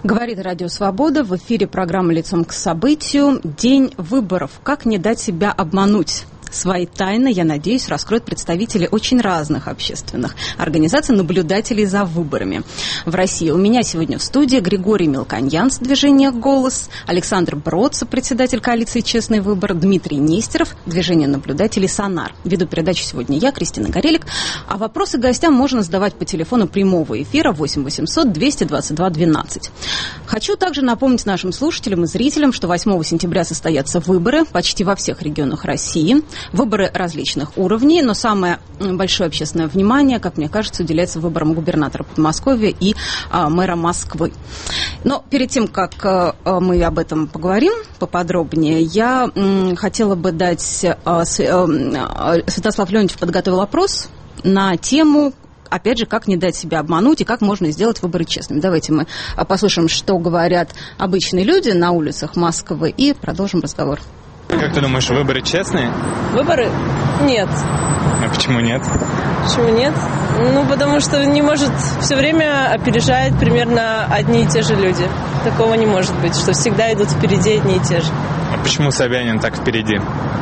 Говорит Радио Свобода. В эфире программа «Лицом к событию». День выборов. Как не дать себя обмануть? Свои тайны, я надеюсь, раскроют представители очень разных общественных организаций, наблюдателей за выборами в России. У меня сегодня в студии Григорий Мелконьян с движения «Голос», Александр Бродцев, председатель коалиции «Честный выбор», Дмитрий Нестеров, движение наблюдателей «Сонар». Веду передачу сегодня я, Кристина Горелик. А вопросы гостям можно задавать по телефону прямого эфира 8 800 222 12. Хочу также напомнить нашим слушателям и зрителям, что 8 сентября состоятся выборы почти во всех регионах России. Выборы различных уровней, но самое большое общественное внимание, как мне кажется, уделяется выборам губернатора Подмосковья и мэра Москвы. Но перед тем, как мы об этом поговорим поподробнее, я хотела бы дать... Святослав Леонтьев подготовил опрос на тему, опять же, как не дать себя обмануть и как можно сделать выборы честными. Давайте мы послушаем, что говорят обычные люди на улицах Москвы, и продолжим разговор. Как ты думаешь, выборы честные? Выборы? Нет. А почему нет? Почему нет? Потому что не может все время опережать примерно одни и те же люди. Такого не может быть, что всегда идут впереди одни и те же. А почему Собянин так впереди?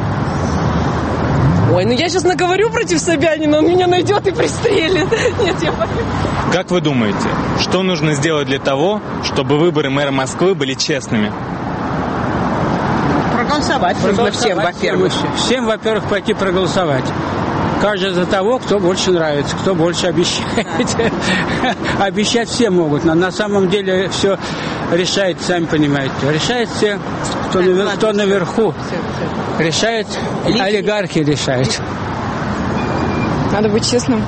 Ой, я сейчас наговорю против Собянина, он меня найдет и пристрелит. Нет, я боюсь. Как вы думаете, что нужно сделать для того, чтобы выборы мэра Москвы были честными? Проголосовать нужно всем, во-первых. Всем, во-первых, пойти проголосовать. Каждый за того, кто больше нравится, кто больше обещает. Обещать все могут, но на самом деле все решает, сами понимаете. Решает все, кто наверху. Решает, олигархи решают. Надо быть честным.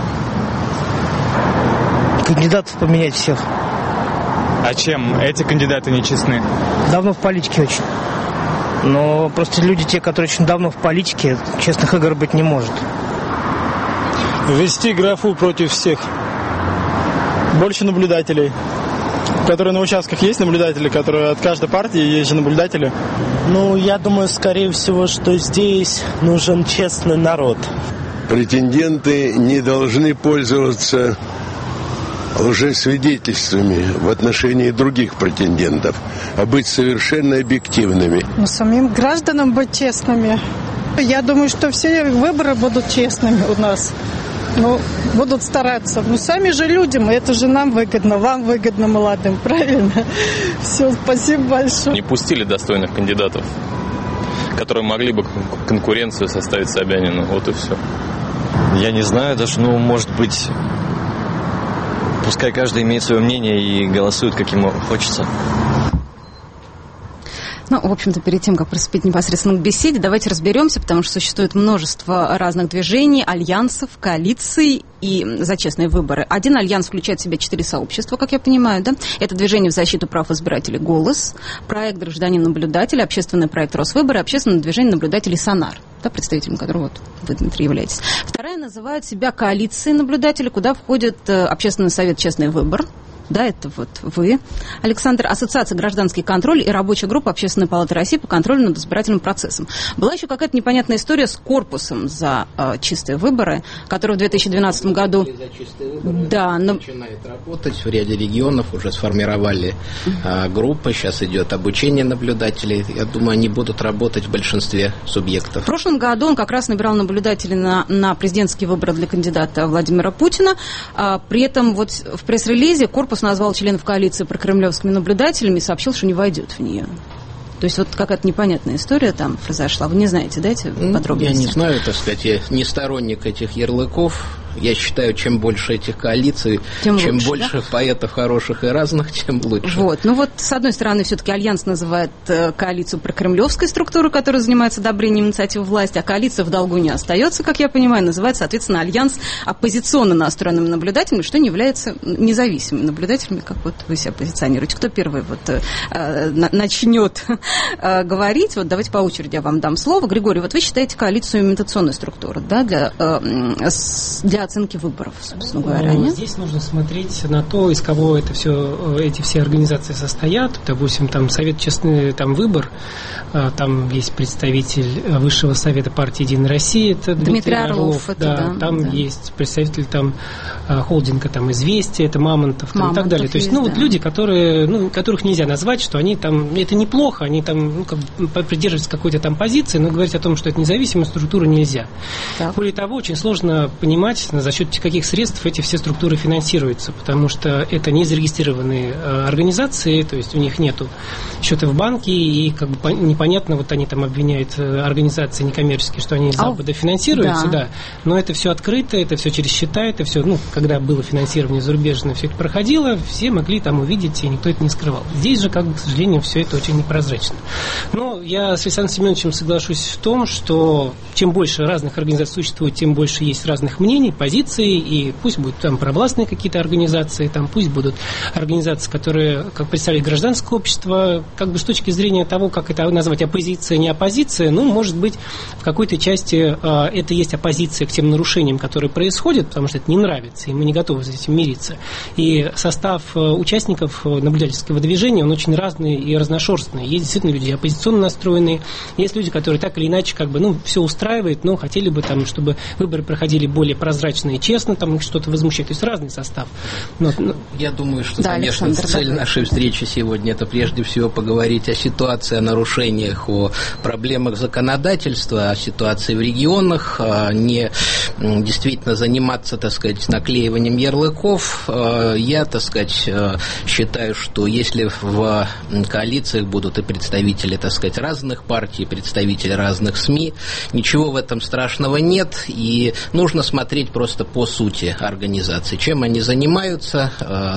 Кандидатов поменять всех. А чем эти кандидаты нечестны? Давно в политике очень. Но просто люди, те, которые очень давно в политике, честных игр быть не может. Ввести графу против всех. Больше наблюдателей. Которые на участках есть наблюдатели, которые от каждой партии есть же наблюдатели. Я думаю, скорее всего, что здесь нужен честный народ. Претенденты не должны пользоваться лжесвидетельствами в отношении других претендентов, а быть совершенно объективными. Самим гражданам быть честными. Я думаю, что все выборы будут честными у нас. Будут стараться. Сами же люди, это же нам выгодно, вам выгодно, молодым, правильно? Все, спасибо большое. Не пустили достойных кандидатов, которые могли бы конкуренцию составить Собянину. Вот и все. Я не знаю даже, может быть... Пускай каждый имеет свое мнение и голосует, как ему хочется. В общем-то, перед тем, как приступить непосредственно к беседе, давайте разберемся, потому что существует множество разных движений, альянсов, коалиций и за честные выборы. Один альянс включает в себя 4 сообщества, как я понимаю, да? Это движение в защиту прав избирателей «Голос», проект «Гражданин-наблюдатель», общественный проект «Росвыборы», общественное движение наблюдателей «Сонар», да, представителем которого вы, Дмитрий, являетесь. Вторая называет себя коалицией наблюдателей, куда входит общественный совет «Честный выбор». Да, это вы, Александр, Ассоциация «Гражданский контроль» и рабочая группа Общественной палаты России по контролю над избирательным процессом. Была еще какая-то непонятная история с корпусом за чистые выборы, который в 2012 году... начинает работать. В ряде регионов уже сформировали группы. Сейчас идет обучение наблюдателей. Я думаю, они будут работать в большинстве субъектов. В прошлом году он как раз набирал наблюдателей на президентские выборы для кандидата Владимира Путина. При этом в пресс-релизе корпус назвал членов коалиции прокремлевскими наблюдателями и сообщил, что не войдет в нее. То есть какая-то непонятная история там произошла. Вы не знаете, да, эти подробности? Я не знаю, я не сторонник этих ярлыков. Я считаю, чем больше этих коалиций, чем лучше, больше поэтов хороших и разных, тем лучше. С одной стороны, все-таки Альянс называет коалицию прокремлевской структурой, которая занимается одобрением инициативы власти, а коалиция в долгу не остается, как я понимаю, называется, соответственно, Альянс оппозиционно настроенными наблюдателями, что не является независимыми наблюдателями, как вы себя позиционируете. Кто первый начнет говорить? Давайте по очереди я вам дам слово. Григорий, вы считаете коалицию имитационной структурой, да, для оценки выборов, собственно говоря, нет? Здесь нужно смотреть на то, из кого эти все организации состоят. Допустим, там Совет Честный Выбор, там есть представитель Высшего Совета партии «Единая Россия», это Дмитрий Орлов, там есть представитель холдинга «Известия», это Мамонтов, и так далее. То есть, люди, которых нельзя назвать, что они это неплохо, они придерживаются какой-то позиции, но говорить о том, что это независимая структура, нельзя. Так. Более того, очень сложно понимать, за счет каких средств эти все структуры финансируются, потому что это не зарегистрированные организации, то есть у них нету счета в банке, и непонятно, они обвиняют организации некоммерческие, что они из Запада финансируются, но это все открыто, это все через счета, это все, когда было финансирование зарубежное, все это проходило, все могли увидеть, и никто это не скрывал. Здесь же, к сожалению, все это очень непрозрачно. Но я с Александром Семеновичем соглашусь в том, что чем больше разных организаций существует, тем больше есть разных мнений, позиций, и пусть будут провластные какие-то организации, пусть будут организации, которые представляют гражданское общество, с точки зрения того, как это назвать, оппозиция, не оппозиция, может быть, в какой-то части это есть оппозиция к тем нарушениям, которые происходят, потому что это не нравится, и мы не готовы с этим мириться. И состав участников наблюдательского движения, он очень разный и разношерстный. Есть действительно люди оппозиционно настроенные, есть люди, которые так или иначе все устраивает, но хотели бы чтобы выборы проходили более прозрачно и честно, их что-то возмущает. То есть разный состав. Я думаю, что, конечно, цель нашей встречи сегодня это прежде всего поговорить о ситуации, о нарушениях, о проблемах законодательства, о ситуации в регионах, не действительно заниматься, наклеиванием ярлыков. Я, считаю, что если в коалициях будут и представители, разных партий, представители разных СМИ, ничего в этом страшного нет, и нужно смотреть просто по сути организации, чем они занимаются,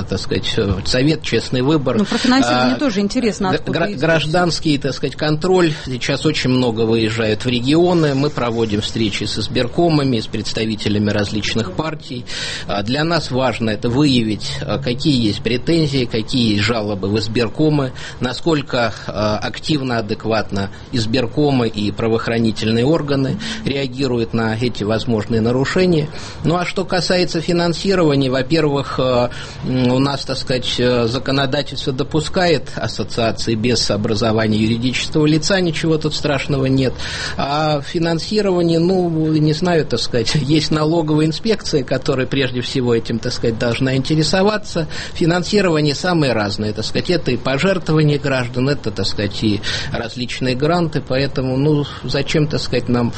Совет Честный Выбор. Про финансирование тоже интересно. Гражданский, контроль. Сейчас очень много выезжают в регионы, мы проводим встречи с избиркомами, с представителями различных партий. Для нас важно это выявить, какие есть претензии, какие есть жалобы в избиркомы, насколько активно, адекватно избиркомы и правоохранительные органы реагируют на эти возможные нарушения. А что касается финансирования, во-первых, у нас, законодательство допускает ассоциации без образования юридического лица, ничего тут страшного нет. А финансирование, не знаю, есть налоговая инспекция, которая прежде всего этим, должна интересоваться. Финансирование самые разные, это и пожертвования граждан, это, и различные гранты, поэтому, зачем, нам,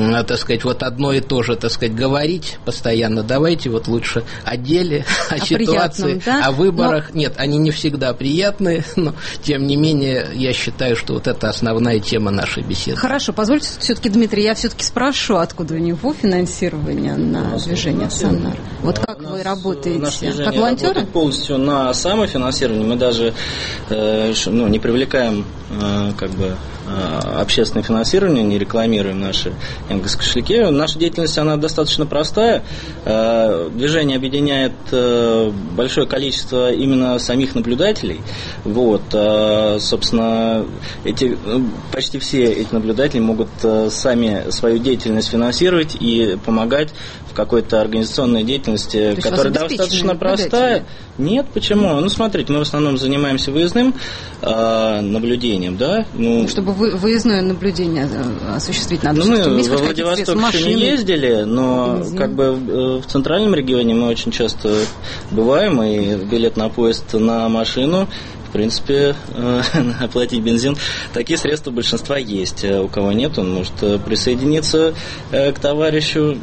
одно и то же, говорить постоянно. Давайте лучше о деле, о ситуации, о выборах. Нет, они не всегда приятные, но, тем не менее, я считаю, что это основная тема нашей беседы. Хорошо, позвольте все-таки, Дмитрий, я все-таки спрошу, откуда у него финансирование на движение «Саннар». Как вы работаете? Как волонтеры? Полностью на самофинансирование. Мы даже не привлекаем общественное финансирование, не рекламируем наши кошельки. Наша деятельность, она достаточно простая. Движение объединяет большое количество именно самих наблюдателей. Собственно, почти все эти наблюдатели могут сами свою деятельность финансировать и помогать в какой-то организационной деятельности, которая достаточно простая. Нет, почему? Смотрите, мы в основном занимаемся выездным наблюдением, да? Чтобы выездное наблюдение осуществить надо. Мы во Владивосток еще не ездили, но в центральном регионе мы очень часто бываем, и билет на поезд, на машину, в принципе, оплатить бензин. Такие средства у большинства есть. У кого нет, он может присоединиться к товарищу.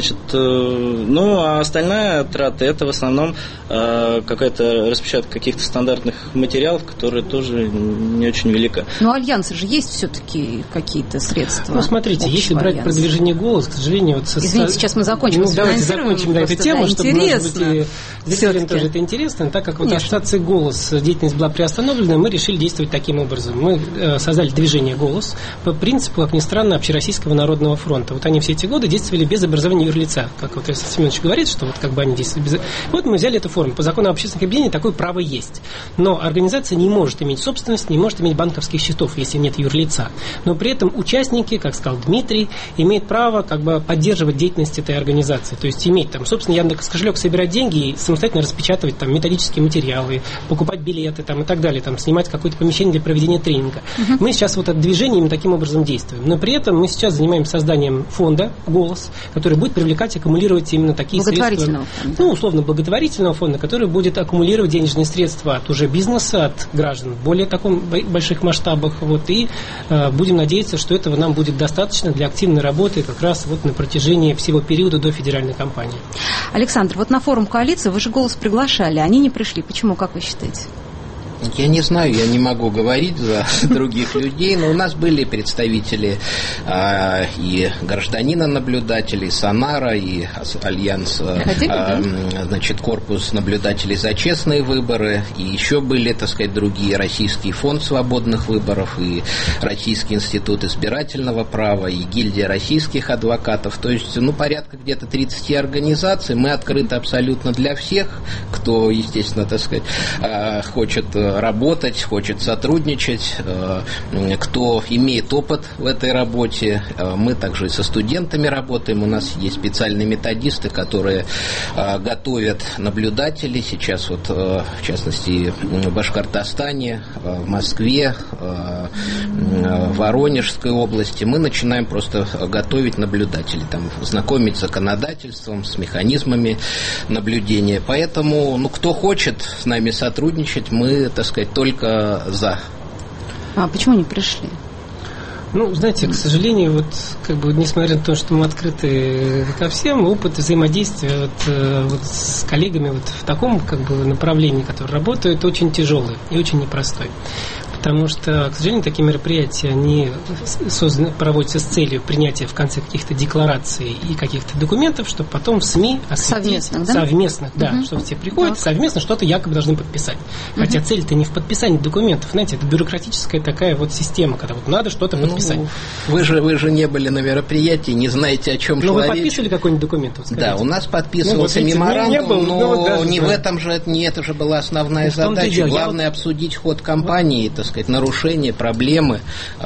А остальная трата — это в основном какая-то распечатка каких-то стандартных материалов, которые тоже не очень велика. Альянсы же есть все-таки какие-то средства? Смотрите, если брать продвижение «Голос», к сожалению... Извините, сейчас мы закончим с финансированием. Давайте закончим эту тему, чтобы, может быть, зрителям тоже это интересно, так как ассоциация «Голос», деятельность была приостановлена приостановлено, мы решили действовать таким образом. Мы создали движение «Голос» по принципу, как ни странно, Общероссийского народного фронта. Вот они все эти годы действовали без образования юрлица. Как вот Александр Семенович говорит, что вот как бы они действовали без... Вот мы взяли эту форму. По закону об общественных объединениях такое право есть. Но организация не может иметь собственность, не может иметь банковских счетов, если нет юрлица. Но при этом участники, как сказал Дмитрий, имеют право как бы поддерживать деятельность этой организации. То есть иметь там, собственно, Яндекс.Кошелек, собирать деньги и самостоятельно распечатывать там методические материалы, покупать билеты там, и так далее, там, снимать какое-то помещение для проведения тренинга. Мы сейчас вот это движение именно таким образом действуем. Но при этом мы сейчас занимаемся созданием фонда «Голос», который будет привлекать, аккумулировать именно такие средства. Фонда. Ну, условно, благотворительного фонда, который будет аккумулировать денежные средства от уже бизнеса, от граждан в более таком больших масштабах. Вот, и будем надеяться, что этого нам будет достаточно для активной работы как раз вот на протяжении всего периода до федеральной кампании. Александр, вот на форум коалиции вы же «Голос» приглашали, они не пришли. Почему, как вы считаете? Я не знаю, я не могу говорить за других людей, но у нас были представители и гражданина-наблюдателей, Сонара, и Альянс, значит, корпус наблюдателей за честные выборы, и еще были, так сказать, другие, Российский фонд свободных выборов, и Российский институт избирательного права, и гильдия российских адвокатов, то есть, ну, порядка где-то 30 организаций, мы открыты абсолютно для всех, кто, естественно, так сказать, хочет работать, хочет сотрудничать, кто имеет опыт в этой работе. Мы также и со студентами работаем. У нас есть специальные методисты, которые готовят наблюдателей. Сейчас вот, в частности, в Башкортостане, в Москве, в Воронежской области мы начинаем просто готовить наблюдателей, там, знакомить с законодательством, с механизмами наблюдения. Поэтому, ну, кто хочет с нами сотрудничать, мы, так сказать, только за. А почему не пришли? Ну, знаете, к сожалению, вот, как бы, несмотря на то, что мы открыты ко всем, опыт взаимодействия вот с коллегами вот в таком, как бы, направлении, которое работает, очень тяжелый и очень непростой. Потому что, к сожалению, такие мероприятия, они проводятся с целью принятия в конце каких-то деклараций и каких-то документов, чтобы потом в СМИ осветить. Совместных, да, что все приходят, совместно что-то якобы должны подписать. Хотя цель-то не в подписании документов, знаете, это бюрократическая такая вот система, когда вот надо что-то подписать. Вы же не были на мероприятии, не знаете, о чем шла речь. Вы подписывали какой-нибудь документ? Вот, да, у нас подписывался меморандум, но не в этом же, не это же была основная задача. Главное обсудить ход кампании, так сказать, нарушения, проблемы,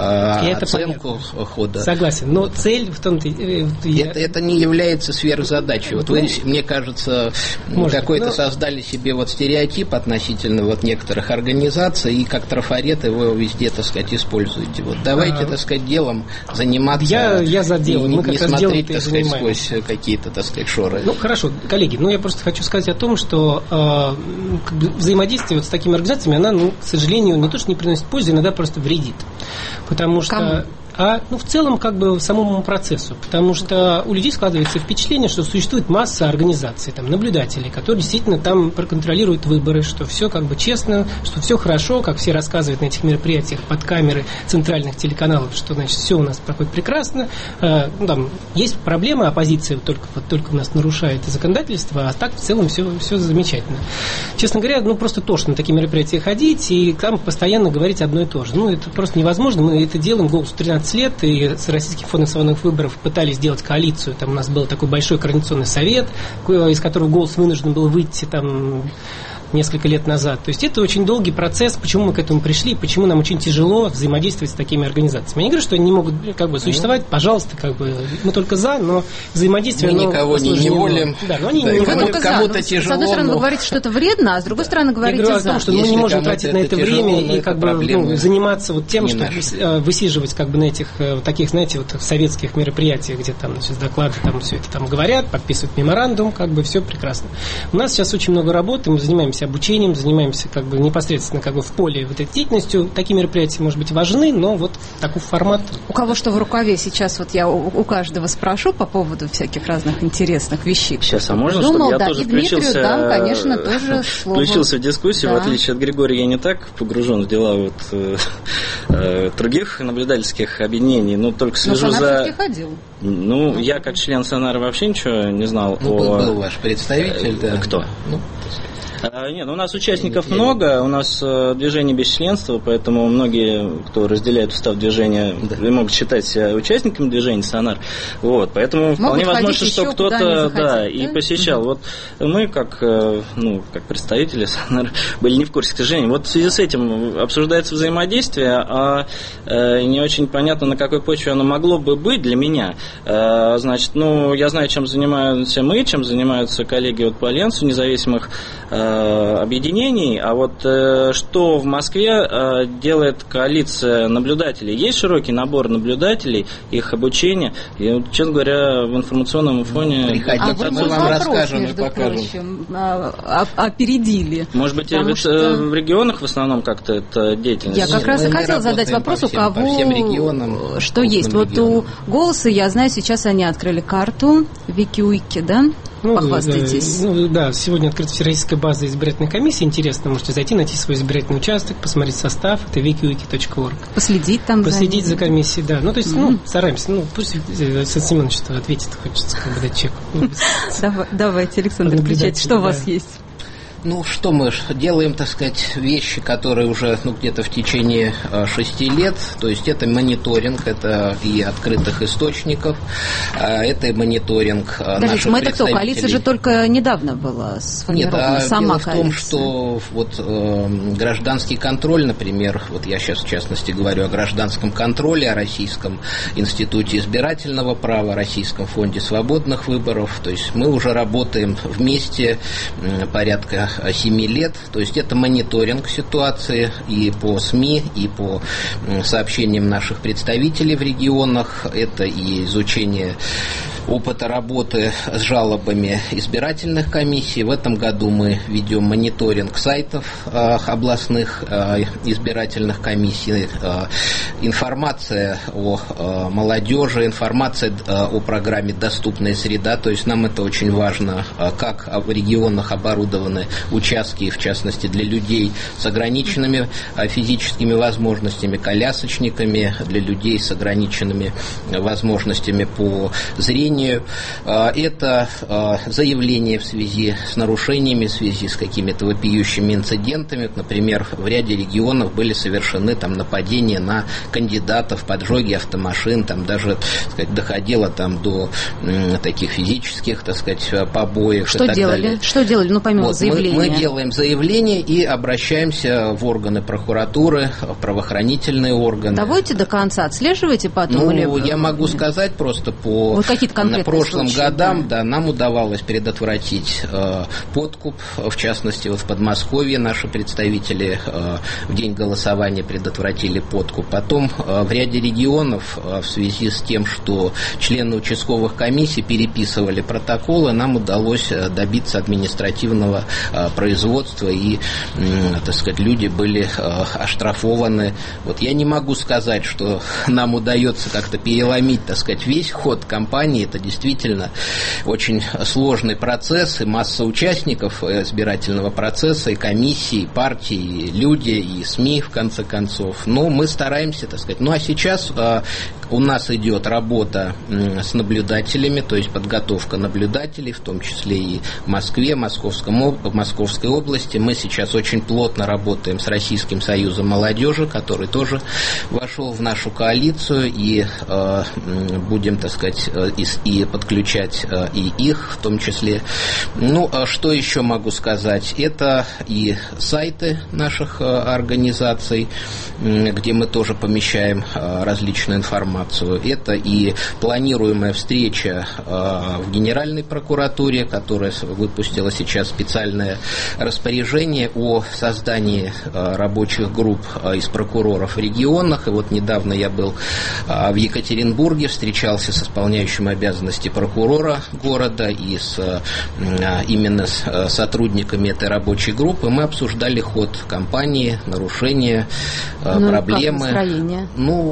оценку хода. Согласен, но цель в том-то... Это не является сверхзадачей. Вот вы, мне кажется, какой-то создали себе вот стереотип относительно вот некоторых организаций и как трафарет его везде, так сказать, используете. Вот давайте, так сказать, делом заниматься. Я за дело. И не смотреть, так сказать, сквозь какие-то, так сказать, шоры. Ну, хорошо, коллеги, я просто хочу сказать о том, что взаимодействие вот с такими организациями, она, к сожалению, не то, что не приносит пользу, иногда просто вредит. Потому что... в целом, как бы, самому процессу. Потому что у людей складывается впечатление, что существует масса организаций, там, наблюдателей, которые действительно там проконтролируют выборы, что все как бы честно, что все хорошо, как все рассказывают на этих мероприятиях под камеры центральных телеканалов, что, значит, все у нас проходит прекрасно. Там есть проблемы, оппозиция только у нас нарушает законодательство, а так в целом все замечательно. Честно говоря, просто тошно на такие мероприятия ходить и там постоянно говорить одно и то же. Это просто невозможно. Мы это делаем, «Голосу» 13 лет, и с Российским фондом свободных выборов пытались сделать коалицию. Там у нас был такой большой координационный совет, из которого «Голос» вынужден был выйти там несколько лет назад. То есть это очень долгий процесс, почему мы к этому пришли, почему нам очень тяжело взаимодействовать с такими организациями. Я не говорю, что они не могут как бы существовать, пожалуйста, как бы мы только за, но взаимодействие... Мы никого не неволим. Да, но они не кому-то тяжело. С одной стороны, вы говорите, что это вредно, а с другой стороны, говорите за. Я говорю о том, что мы не можем тратить на это время и как бы заниматься вот тем, что высиживать как бы на этих таких, знаете, вот советских мероприятиях, где там, значит, доклады, там все это там говорят, подписывают меморандум, как бы все прекрасно. У нас сейчас очень много работы, мы занимаемся обучением, занимаемся как бы непосредственно как бы в поле вот этой деятельностью. Такие мероприятия, может быть, важны, но вот такой формат. У кого что в рукаве сейчас, вот я у каждого спрошу по поводу всяких разных интересных вещей. Сейчас, а можно, чтобы я тоже включился? Да, конечно, тоже слово. Включился в дискуссию, да. В отличие от Григория, я не так погружен в дела других наблюдательских объединений, но только слежу но за... все-таки ходил. Я как член Сонара вообще ничего не знал был ваш представитель, да. Кто? Нет, у нас участников много, у нас движение без членства, поэтому многие, кто разделяет устав движения, могут считать себя участниками движения «Сонар». Вот, поэтому вполне возможно, что кто-то и посещал. Вот мы, как представители «Сонар», были не в курсе, к сожалению. Вот в связи с этим обсуждается взаимодействие, а не очень понятно, на какой почве оно могло бы быть для меня. Значит, я знаю, чем занимаемся мы, чем занимаются коллеги по Альянсу независимых объединений, а вот что в Москве делает коалиция наблюдателей? Есть широкий набор наблюдателей, их обучение, и, честно говоря, в информационном фоне... Приходите, мы вам расскажем и покажем. Опередили. Может быть, в регионах в основном как-то это деятельность? Я как раз и хотела задать вопрос, у кого всем регионам, что есть. Вот у «Голоса», я знаю, сейчас они открыли карту Викиуики, да? Похвастайтесь. Сегодня открыта всероссийская база избирательной комиссии. Интересно, можете зайти, найти свой избирательный участок, посмотреть состав. Это wikiwiki.org. Последить там за комиссией, да. Стараемся. Пусть Александр Семенович ответит, хочется дать чек. Давайте, Александр, включайте, что у вас есть. Что мы делаем, так сказать, вещи, которые уже где-то в течение 6 лет, то есть это мониторинг, это и открытых источников, это и мониторинг наших мы-то кто? Коалиция же только недавно была сформирована, сама дело в том, что гражданский контроль, например, я сейчас в частности говорю о гражданском контроле, о Российском институте избирательного права, Российском фонде свободных выборов, то есть мы уже работаем вместе порядка 7 лет, то есть это мониторинг ситуации и по СМИ, и по сообщениям наших представителей в регионах, это и изучение опыта работы с жалобами избирательных комиссий. В этом году мы ведем мониторинг сайтов областных избирательных комиссий, информация о молодежи, информация о программе «Доступная среда», то есть нам это очень важно, как в регионах оборудованы участки, в частности для людей с ограниченными физическими возможностями, колясочниками, для людей с ограниченными возможностями по зрению. Это заявления в связи с нарушениями, в связи с какими-то вопиющими инцидентами. Например, в ряде регионов были совершены нападения на кандидатов, поджоги автомашин, даже доходило до таких физических, побоев. Что делали? Что делали? Помимо заявления. Мы делаем заявление и обращаемся в органы прокуратуры, в правоохранительные органы. Доводите до конца, отслеживаете потом? Я могу сказать просто по прошлым годам, нам удавалось предотвратить подкуп, в частности, в Подмосковье наши представители в день голосования предотвратили подкуп. Потом в ряде регионов в связи с тем, что члены участковых комиссий переписывали протоколы, нам удалось добиться административного производства, и, люди были оштрафованы. Я не могу сказать, что нам удается как-то переломить, весь ход кампании. Это действительно очень сложный процесс, и масса участников избирательного процесса, и комиссии, и партии, и люди, и СМИ, в конце концов. Но мы стараемся, а сейчас у нас идет работа с наблюдателями, то есть подготовка наблюдателей, в том числе и в Москве, в Московской области. Мы сейчас очень плотно работаем с Российским союзом молодежи, который тоже вошел в нашу коалицию, и будем, и подключать и их в том числе. Что еще могу сказать? Это и сайты наших организаций, где мы тоже помещаем различную информацию. Это и планируемая встреча в Генеральной прокуратуре, которая выпустила сейчас специальное распоряжение о создании рабочих групп из прокуроров в регионах. И недавно я был в Екатеринбурге, встречался с исполняющим обязанности прокурора города и именно с сотрудниками этой рабочей группы. Мы обсуждали ход кампании, нарушения, проблемы. Как настроение?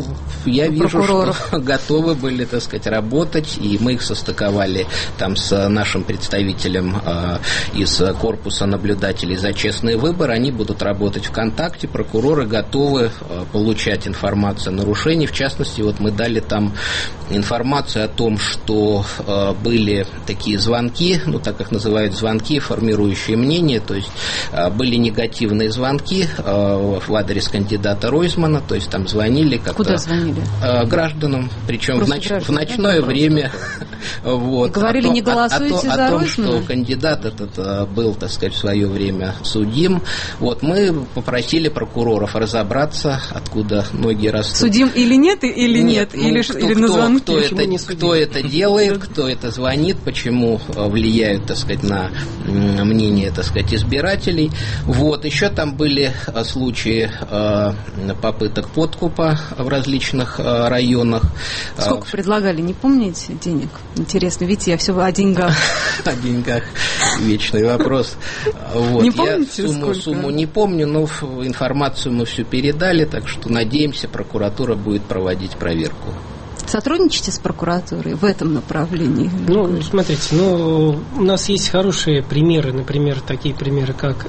Я вижу, что готовы были, работать, и мы их состыковали с нашим представителем из корпуса наблюдателей за честные выборы. Они будут работать ВКонтакте. Прокуроры готовы получать информацию о нарушении. В частности, мы дали там информацию о том, что что были такие звонки, ну, так их называют звонки, формирующие мнение, то есть были негативные звонки в адрес кандидата Ройзмана, то есть там звонили как-то... Куда звонили? Гражданам, причем в ночное время. Вот, говорили, не голосуйте за Ройзмана? О том, что Ройзмана? Кандидат этот был, так сказать, в свое время судим. Вот, мы попросили прокуроров разобраться, откуда ноги растут. Судим или нет, или нет? Ну, Или на звонки? Кто это делает, кто это звонит, почему влияют, так сказать, на мнение, так сказать, избирателей. Вот, еще там были случаи попыток подкупа в различных районах. Сколько предлагали, не помните, денег? Интересно, видите, я все о деньгах. О деньгах. Вечный вопрос. Вот. Не помните, я сумму не помню, но информацию мы всю передали, так что надеемся, прокуратура будет проводить проверку. Сотрудничаете с прокуратурой в этом направлении? Ну, смотрите, у нас есть хорошие примеры, например, такие примеры, как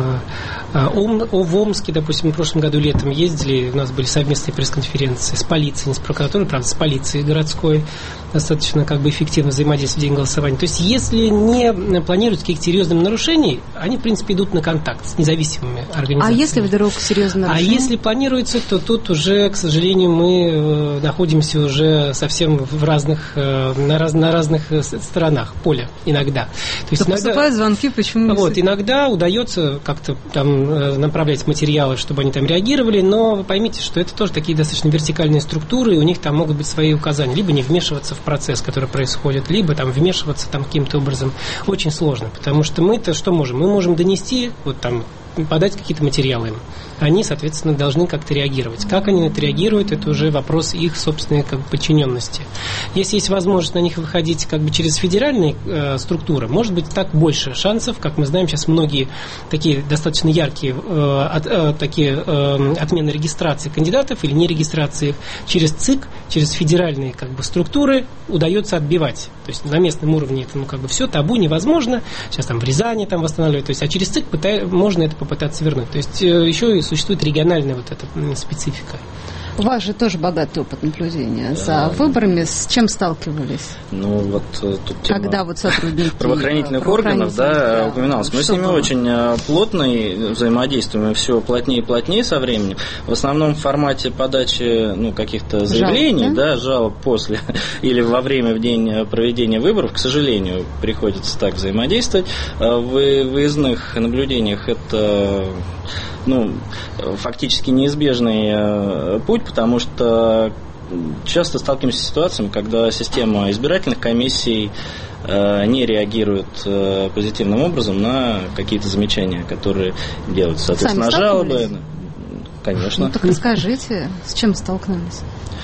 в Омске, допустим, в прошлом году летом ездили, у нас были совместные пресс-конференции с полицией, не с прокуратурой, правда, с полицией городской, достаточно как бы эффективно взаимодействовать в день голосования. То есть, если не планируется каких-то серьезных нарушений, они, в принципе, идут на контакт с независимыми организациями. А если вдруг серьезные нарушения? А если планируется, то тут уже, к сожалению, мы находимся уже совсем в разных, на разных сторонах поля иногда. То есть иногда, поступают звонки, почему? Вот, иногда удается как-то там направлять материалы, чтобы они там реагировали, но вы поймите, что это тоже такие достаточно вертикальные структуры, и у них там могут быть свои указания. Либо не вмешиваться в процесс, который происходит, либо там вмешиваться там каким-то образом. Очень сложно, потому что мы-то что можем? Мы можем донести, вот там, подать какие-то материалы им. Они, соответственно, должны как-то реагировать. Как они на это реагируют, это уже вопрос их собственной как бы подчиненности. Если есть возможность на них выходить как бы через федеральные структуры, может быть, так больше шансов. Как мы знаем, сейчас многие такие достаточно яркие отмены регистрации кандидатов или не регистрации их через ЦИК, через федеральные как бы структуры удается отбивать. То есть на местном уровне это как бы все табу невозможно. Сейчас там в Рязани там восстанавливают. То есть, а через ЦИК можно это попытаться вернуть. То есть еще и существует региональная вот эта специфика. У вас же тоже богатый опыт наблюдения за выборами. С чем сталкивались? Ну, вот тут тема когда вот сотрудники правоохранительных органов, упоминалось. Мы с ними очень плотно взаимодействуем, и все плотнее и плотнее со временем. В основном в формате подачи каких-то заявлений, жалоб после или во время, в день проведения выборов, к сожалению, приходится так взаимодействовать. В выездных наблюдениях это фактически неизбежный путь, потому что часто сталкиваемся с ситуациями, когда система избирательных комиссий не реагирует позитивным образом на какие-то замечания, которые делаются. Соответственно, на жалобы. Конечно. Ну так расскажите, с чем столкнулись?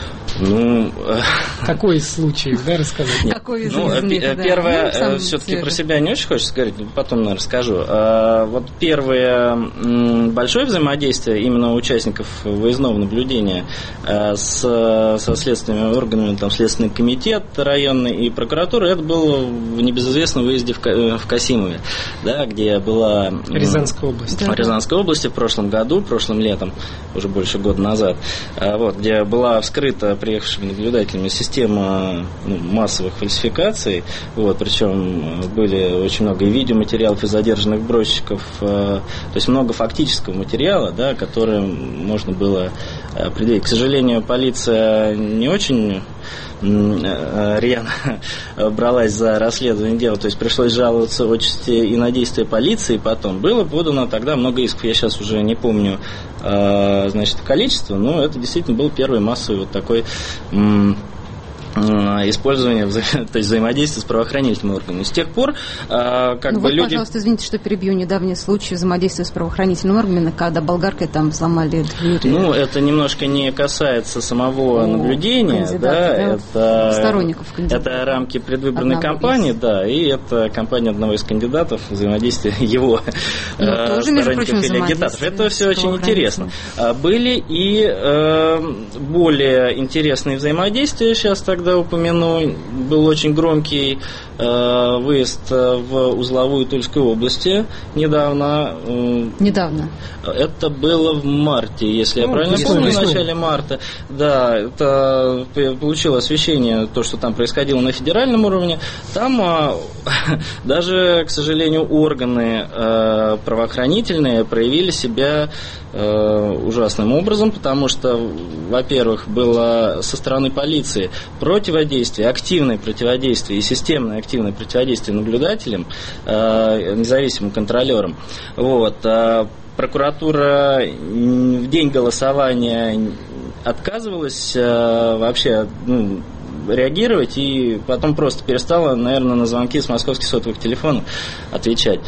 Какой из случаев, рассказать? Какой из них, первое, все-таки про себя не очень хочется говорить, потом, наверное, расскажу. Вот первое большое взаимодействие именно участников выездного наблюдения со следственными органами, там, Следственный комитет районный и прокуратура, это было в небезызвестном выезде в Касимове, где была Рязанская область. В Рязанской области в прошлом году, прошлым летом, уже больше года назад, где была вскрыта приехавшими наблюдателями система массовых фальсификаций, причем были очень много и видеоматериалов, и задержанных брошенников, то есть много фактического материала, который можно было определить. К сожалению, полиция не очень рьяно бралась за расследование дела, то есть пришлось жаловаться отчасти и на действия полиции потом. Было подано тогда много исков, я сейчас уже не помню количество, но это действительно был первый массовый такой использование, то есть взаимодействие с правоохранительными органами. С тех пор люди... Пожалуйста, извините, что перебью. Недавний случай взаимодействия с правоохранительными органами, когда болгаркой там взломали двери. Это немножко не касается самого наблюдения, это сторонников кандидата. Это рамки предвыборной кампании, и это кампания одного из кандидатов, взаимодействие его сторонников или агитаторов. Это все очень интересно. Были и более интересные взаимодействия, сейчас тогда упомяну, был очень громкий выезд в узловую Тульской области недавно. Это было в марте, если я правильно помню, в начале марта. Да, это получило освещение, то, что там происходило на федеральном уровне. Там даже, к сожалению, органы правоохранительные проявили себя ужасным образом, потому что, во-первых, было со стороны полиции активное противодействие и системное активное противодействие наблюдателям, независимым контролерам. Прокуратура в день голосования отказывалась вообще реагировать и потом просто перестала, наверное, на звонки с московских сотовых телефонов отвечать.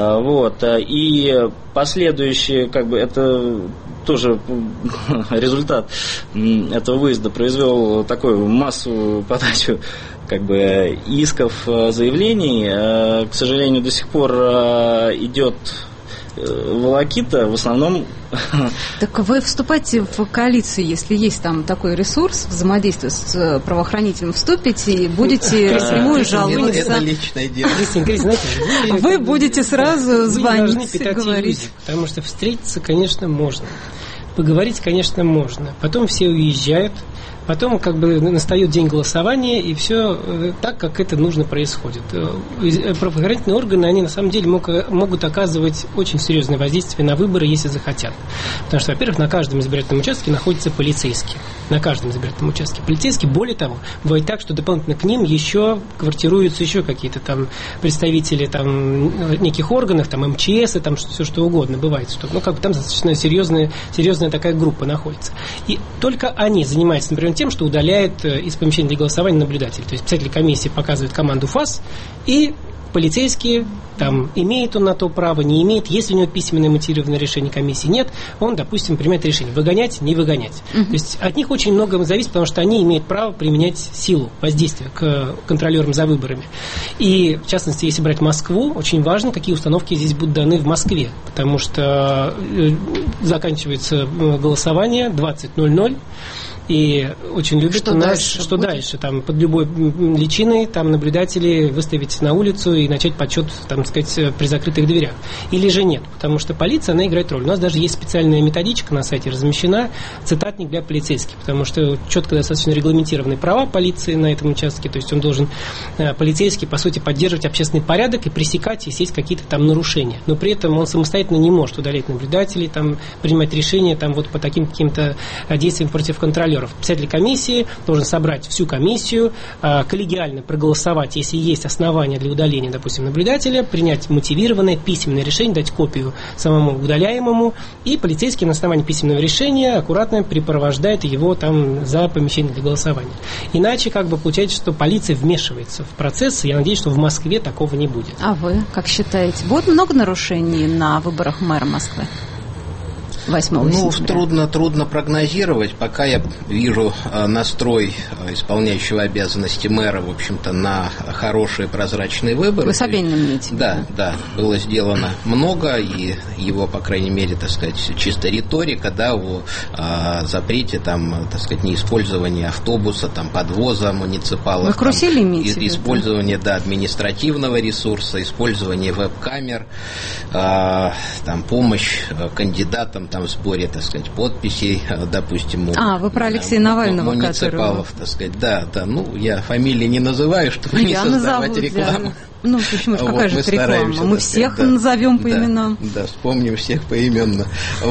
И последующие, это тоже результат этого выезда произвел такую массовую подачу исков, заявлений. К сожалению, до сих пор идет волокита, в основном. Так вы вступаете в коалицию, если есть там такой ресурс, взаимодействие с правоохранителем, вступите и будете прямую жаловаться. Это личное дело. Вы будете сразу звонить и говорить. Потому что встретиться, конечно, можно. Поговорить, конечно, можно. Потом все уезжают. Потом настает день голосования, и все так, как это нужно происходит. Правоохранительные органы, они на самом деле могут оказывать очень серьезное воздействие на выборы, если захотят. Потому что, во-первых, на каждом избирательном участке находятся полицейские. На каждом избирательном участке полицейские. Более того, бывает так, что дополнительно к ним еще квартируются еще какие-то там представители неких органов, МЧС, все что угодно бывает. Что, там достаточно серьезная такая группа находится. И только они занимаются, например, тем, что удаляет из помещения для голосования наблюдатель. То есть председатель комиссии показывает команду ФАС, и полицейские, имеет он на то право, не имеет. Если у него письменное мотивированное решение комиссии нет, он, допустим, принимает решение выгонять, не выгонять. То есть от них очень много зависит, потому что они имеют право применять силу воздействия к контролерам за выборами. И, в частности, если брать Москву, очень важно, какие установки здесь будут даны в Москве, потому что заканчивается голосование 20:00. И очень любят что дальше, под любой личиной наблюдатели выставить на улицу и начать подсчет, при закрытых дверях. Или же нет, потому что полиция, она играет роль. У нас даже есть специальная методичка на сайте размещена, цитатник для полицейских, потому что четко достаточно регламентированы права полиции на этом участке, то есть он должен, полицейский, по сути, поддерживать общественный порядок и пресекать, если есть какие-то нарушения. Но при этом он самостоятельно не может удалять наблюдателей, принимать решения по таким каким-то действиям против контроля. Председатель комиссии должен собрать всю комиссию, коллегиально проголосовать, если есть основания для удаления, допустим, наблюдателя, принять мотивированное письменное решение, дать копию самому удаляемому, и полицейский на основании письменного решения аккуратно припровождает его за помещение для голосования. Иначе получается, что полиция вмешивается в процесс, и я надеюсь, что в Москве такого не будет. А вы как считаете, будет много нарушений на выборах мэра Москвы? 8 сентября. Трудно прогнозировать. Пока я вижу настрой исполняющего обязанности мэра, в общем-то, на хорошие прозрачные выборы. Вы Собянина имеете? Да. Было сделано много, и его, по крайней мере, чисто риторика, о запрете, неиспользования автобуса, подвоза муниципалов. Вы карусели имеете в виду? Использование, административного ресурса, использование веб-камер, помощь кандидатам, в сборе, подписей, допустим, вы про Алексея Навального, муниципалов, Да. Я фамилии не называю, чтобы не создавать рекламу. Почему же, какая же это реклама? Мы всех назовем по именам. Да, вспомним всех поименно.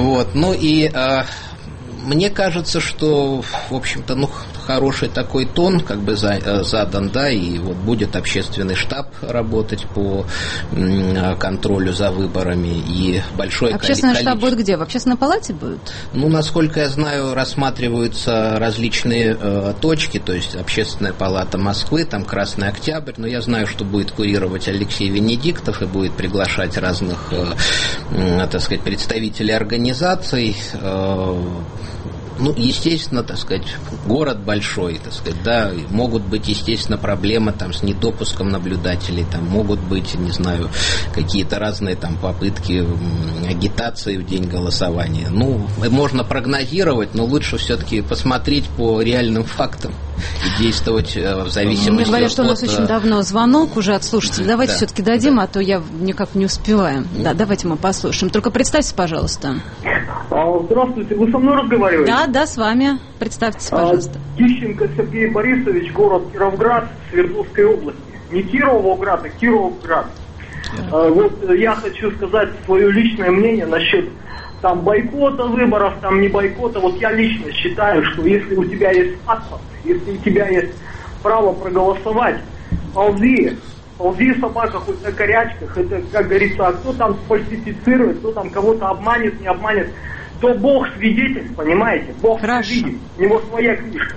Мне кажется, что, в общем-то, хороший такой тон задан, и будет общественный штаб работать по контролю за выборами, и большое Общественный штаб будет где? В Общественной палате будет? Насколько я знаю, рассматриваются различные точки, то есть Общественная палата Москвы, Красный Октябрь, но я знаю, что будет курировать Алексей Венедиктов и будет приглашать разных, представителей организаций. Ну, естественно, так сказать, город большой, так сказать, да, могут быть, естественно, проблемы там с недопуском наблюдателей, там могут быть, не знаю, какие-то разные там попытки агитации в день голосования. Ну, можно прогнозировать, но лучше все-таки посмотреть по реальным фактам и действовать в зависимости от... Мне говорят, что у нас очень давно звонок уже от слушателей. Давайте все-таки дадим, а то я никак не успеваю. Да, давайте мы послушаем. Только представьтесь, пожалуйста. Здравствуйте, вы со мной разговариваете? Да, с вами. Представьтесь, пожалуйста. Тищенко Сергей Борисович, город Кировград, Свердловской области. Не Кировоград, а Кировград. Вот я хочу сказать свое личное мнение насчет там бойкота выборов, там не бойкота. Вот я лично считаю, что если у тебя есть паспорт, если у тебя есть право проголосовать, ползи, собака, хоть на корячках. Это, как говорится, а кто там фальсифицирует, кто там кого-то обманет, не обманет, то Бог свидетель, понимаете? Бог видит, у него своя книжка.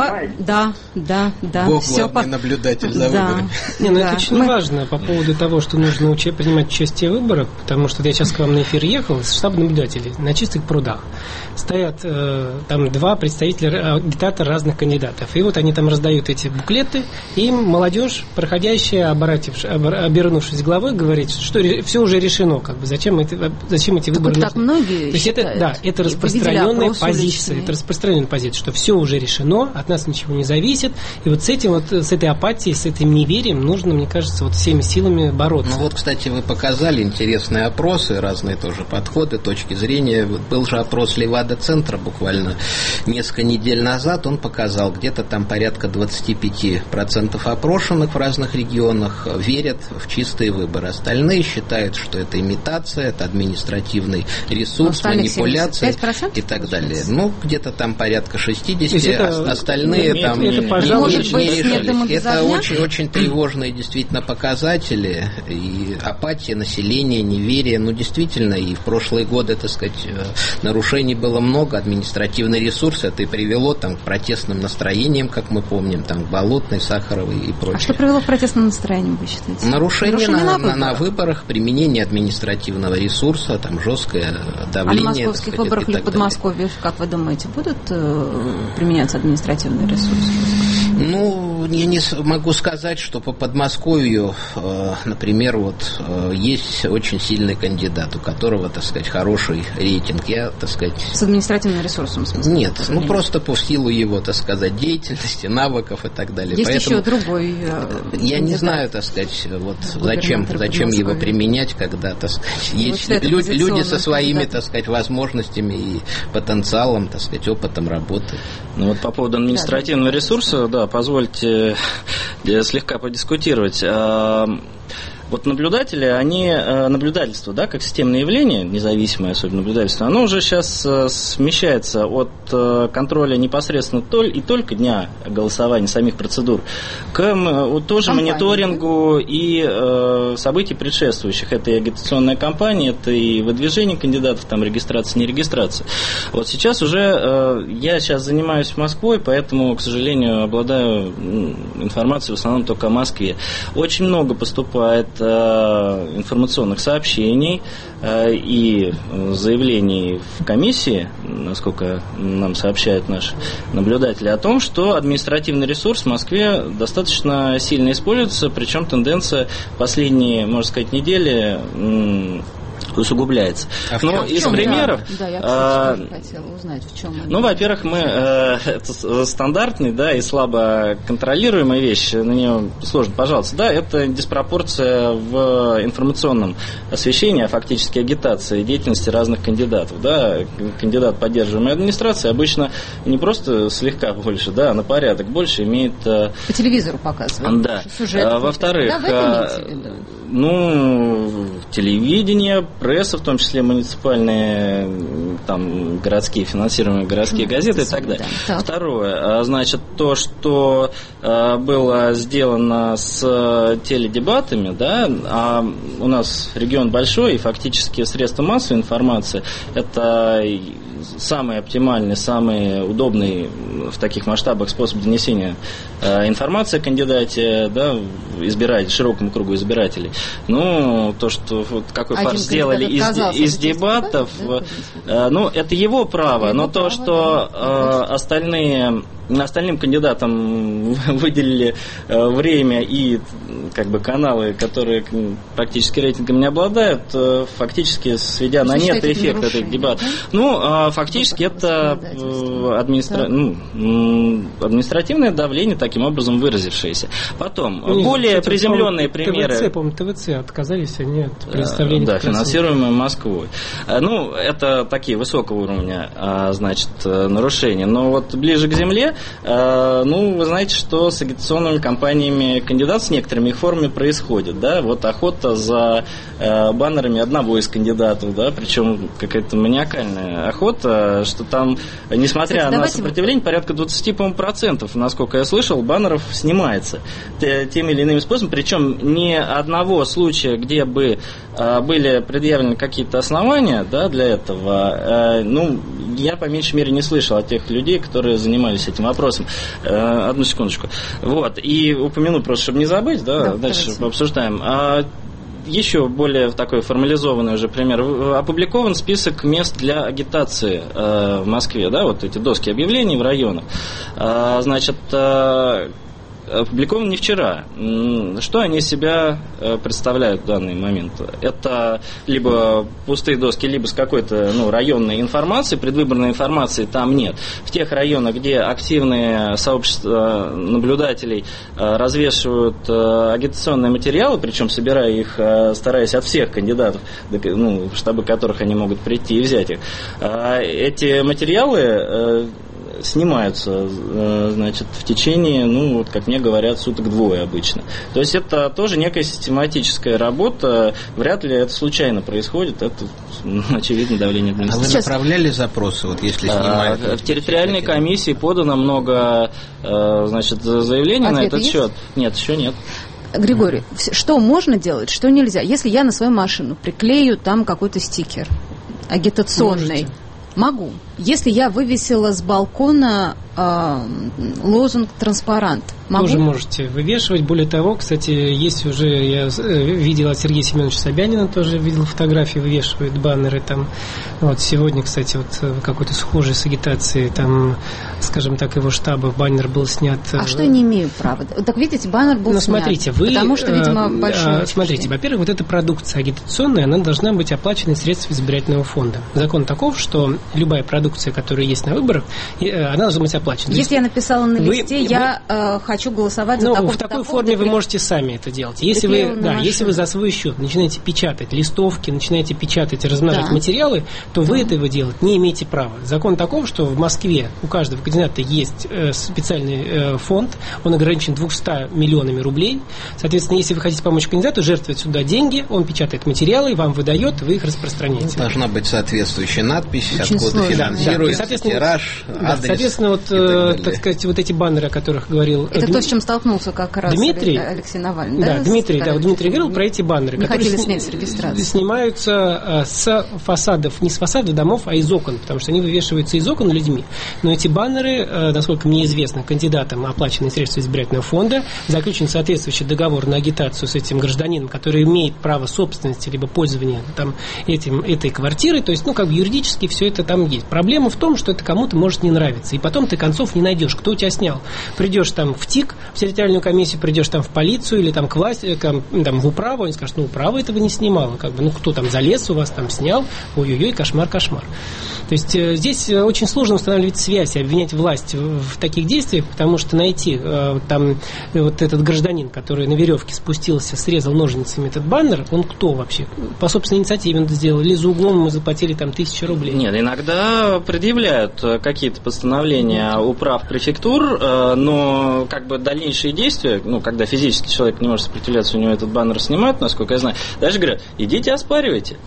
Да. Бог главный наблюдатель за выборами. Это очень важно по поводу того, что нужно принимать участие в выборах, потому что я сейчас к вам на эфир ехал с штаба наблюдателей на Чистых прудах. Стоят там два представителя, агитатора разных кандидатов. И вот они там раздают эти буклеты, и им молодежь, проходящая, обернувшись головой, говорит, что все уже решено, как бы, зачем эти выборы нужны. Так многие считают. Это распространенная позиция. Это распространенная позиция, что все уже решено, от нас ничего не зависит. И вот с этой апатией, с этим неверием нужно, мне кажется, вот всеми силами бороться. Ну вот, кстати, вы показали интересные опросы, разные тоже подходы, точки зрения. Вот был же опрос Левада-центра буквально несколько недель назад. Он показал, где-то там порядка 25% опрошенных в разных регионах верят в чистые выборы. Остальные считают, что это имитация, это административный ресурс, манипуляция и так далее. Ну, где-то там порядка 60, остальные там не решились. Это очень тревожные действительно показатели, и апатия населения, неверие. Ну, действительно, и в прошлые годы, так сказать, нарушений было много, административный ресурс, это и привело там к протестным настроениям, как мы помним, там, к Болотной, Сахаровой и прочее. А что привело к протестным настроениям, вы считаете? Нарушение на выборах, применение административного ресурса, там, жесткое давление. А на московских выборах или в Подмосковье, как вы думаете, будут применяться административные ресурсы? Ну, я не могу сказать, что по Подмосковью, например, вот есть очень сильный кандидат, у которого, так сказать, хороший рейтинг. Я, так сказать... С административным ресурсом, в смысле? Нет, просто по силу его, так сказать, деятельности, навыков и так далее. Есть еще другой я не знаю, так сказать, вот зачем его применять, когда, так сказать, есть люди со своими, так сказать, возможностями и потенциалом, так сказать, опытом работы. Ну вот по поводу административного ресурса, да, позвольте слегка подискутировать. Вот наблюдательство, да, как системное явление, независимое особенно наблюдательство, оно уже сейчас смещается от контроля непосредственно и только дня голосования, самих процедур, к тоже мониторингу и событий предшествующих. Это и агитационная кампания, это и выдвижение кандидатов, там, регистрация, не регистрация. Вот сейчас уже, я сейчас занимаюсь Москвой, поэтому, к сожалению, обладаю информацией в основном только о Москве. Очень много поступает информационных сообщений и заявлений в комиссии, насколько нам сообщают наши наблюдатели, о том, что административный ресурс в Москве достаточно сильно используется, причем тенденция последние, можно сказать, недели усугубляется. Но из примеров... Да, я, кстати, тоже хотела узнать, в чем... Ну, во-первых, это стандартный, да, и слабо контролируемая вещь, на нее сложно пожаловаться. Да, это диспропорция в информационном освещении, а фактически агитации деятельности разных кандидатов. Да. Кандидат, поддерживаемый администрацией, обычно не просто слегка больше, да, а на порядок больше имеет... По телевизору показывают. Да. Во-вторых, телевидение, пресса, в том числе муниципальные, там, городские, финансируемые городские газеты и так далее. Да. Второе, значит, то, что было сделано с теледебатами, да, а у нас регион большой, и фактически средства массовой информации, это самый оптимальный, самый удобный в таких масштабах способ донесения информации о кандидате, да, широкому кругу избирателей. Ну, то, что вот какой фарс сделали из дебатов, ну, это его право, но то, что остальным кандидатам выделили время и как бы каналы, которые практически рейтингом не обладают, фактически сведя на нет эффект этих дебатов. Да? Ну, фактически это административное давление, таким образом выразившееся. Потом, более приземленные примеры. ТВЦ отказались они от предоставления. Да, финансируемые Москвой. Ну, это такие высокого уровня, значит, нарушения. Но вот ближе к земле, ну, вы знаете, что с агитационными кампаниями кандидатов с некоторыми их формами происходит, да, вот охота за баннерами одного из кандидатов, да, причем какая-то маниакальная охота, что там, несмотря на сопротивление, порядка 20%, насколько я слышал, баннеров снимается теми или иными способами, причем ни одного случая, где бы были предъявлены какие-то основания, да, для этого, ну, я по меньшей мере не слышал от тех людей, которые занимались этим вопросом. Одну секундочку. Вот, и упомяну просто, чтобы не забыть, да дальше обсуждаем. Еще более такой формализованный уже пример. Опубликован список мест для агитации в Москве, да, вот эти доски объявлений в районах. Значит, опубликован не вчера. Что они из себя представляют в данный момент? Это либо пустые доски, либо с какой-то районной информацией, предвыборной информации там нет. В тех районах, где активные сообщества наблюдателей развешивают агитационные материалы, причем собирая их, стараясь от всех кандидатов, в штабы которых они могут прийти и взять их, эти материалы снимаются, значит, в течение, вот как мне говорят, суток-двое обычно. То есть это тоже некая систематическая работа, вряд ли это случайно происходит, это, очевидно, давление администрации. А вы направляли запросы, вот если снимают? В территориальной комиссии подано много, значит, заявлений на этот счет. Нет, еще нет. Григорий, что можно делать, что нельзя? Если я на свою машину приклею там какой-то стикер агитационный, могу. Если я вывесила с балкона лозунг «Транспарант», могу? Тоже можете вывешивать. Более того, кстати, есть уже, я видел от Сергея Семеновича Собянина, тоже видел фотографии, вывешивают баннеры там. Вот сегодня, кстати, вот какой-то схожий с агитацией, там, скажем так, его штаба баннер был снят. А что я не имею права? Так видите, баннер был снят. Смотрите, потому что, видимо, большой. Смотрите, во-первых, вот эта продукция агитационная, она должна быть оплачена из средств избирательного фонда. Закон таков, что любая продукция, которая есть на выборах, она должна быть оплачена. Если я написала на листе, я хочу голосовать за такого-то. В такой форме вы можете сами это делать. Если вы за свой счет начинаете печатать листовки, начинаете печатать и размножать материалы, то вы этого делать не имеете права. Закон таков, что в Москве у каждого кандидата есть специальный фонд, он ограничен 200 миллионами рублей. Соответственно, если вы хотите помочь кандидату, жертвовать сюда деньги, он печатает материалы, вам выдает, вы их распространяете. Должна быть соответствующая надпись, откуда финансируется, тираж, адрес. Соответственно, вот, так сказать, вот эти баннеры, о которых говорил это то, с чем столкнулся как раз Алексей Навальный. Да, Дмитрий говорил про эти баннеры, которые снять с регистрации. Снимаются с фасадов, не с фасадов домов, а из окон, потому что они вывешиваются из окон людьми. Но эти баннеры, насколько мне известно, кандидатам оплаченные средства избирательного фонда, заключен соответствующий договор на агитацию с этим гражданином, который имеет право собственности либо пользования там, этой квартирой. То есть, юридически все это там есть. Проблема в том, что это кому-то может не нравиться. И потом ты концов не найдешь, кто у тебя снял. Придешь там в ТИК, в территориальную комиссию, придешь там в полицию или там к власти, там в управу, они скажут, управа этого не снимала. Кто там залез у вас, там снял, ой-ой-ой, кошмар. То есть здесь очень сложно устанавливать связь и обвинять власть в таких действиях, потому что найти там вот этот гражданин, который на веревке спустился, срезал ножницами этот баннер, он кто вообще? По собственной инициативе он это сделал, или за углом ему заплатили там 1000 рублей? Нет, иногда предъявляют какие-то постановления управ префектур, но дальнейшие действия, когда физически человек не может сопротивляться, у него этот баннер снимают, насколько я знаю, даже говорят, идите оспаривайте.